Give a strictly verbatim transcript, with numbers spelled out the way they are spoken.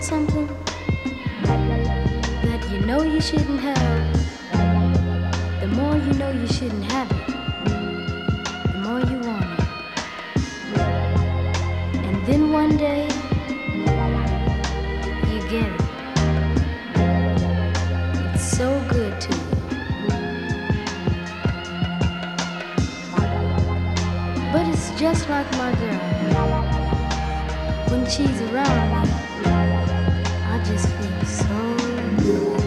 want something that you know you shouldn't have, the more you know you shouldn't have it, the more you want it. And then one day, you get it. It's so good to you. But it's just like my girl. When she's around me, I just feel so good.